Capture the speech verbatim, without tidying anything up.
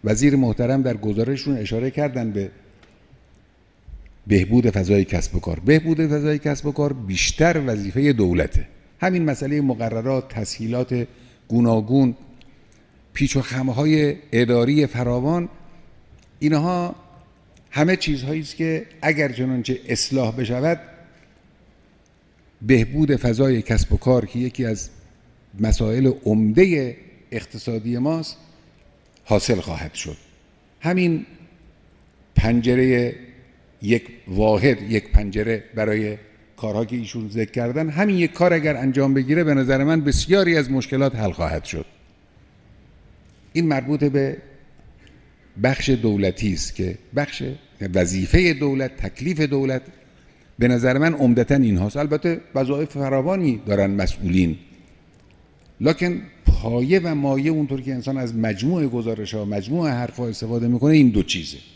وزیر محترم در گزارششون اشاره کردن به بهبود فضای کسب و کار. بهبود فضای کسب و کار بیشتر وظیفه دولته. همین مسئله مقررات، تسهیلات گوناگون، پیچ و خم‌های اداری فراوان، اینها همه چیزهایی است که اگر چنانچه اصلاح بشود بهبود فضای کسب و کار که یکی از مسائل عمده اقتصادی ماست حاصل خواهد شد. همین پنجره یک واحد، یک پنجره برای کارها که ایشون ذکر کردن، همین یک کار اگر انجام بگیره به نظر من بسیاری از مشکلات حل خواهد شد. این مربوط به بخش دولتی است که بخش وظیفه دولت، تکلیف دولت به نظر من عمدتاً این هاست. البته وظایف فراوانی دارن مسئولین، لکن پایه و مایه اونطور که انسان از مجموع گزارش ها، مجموع حرفا استفاده میکنه این دو چیزه.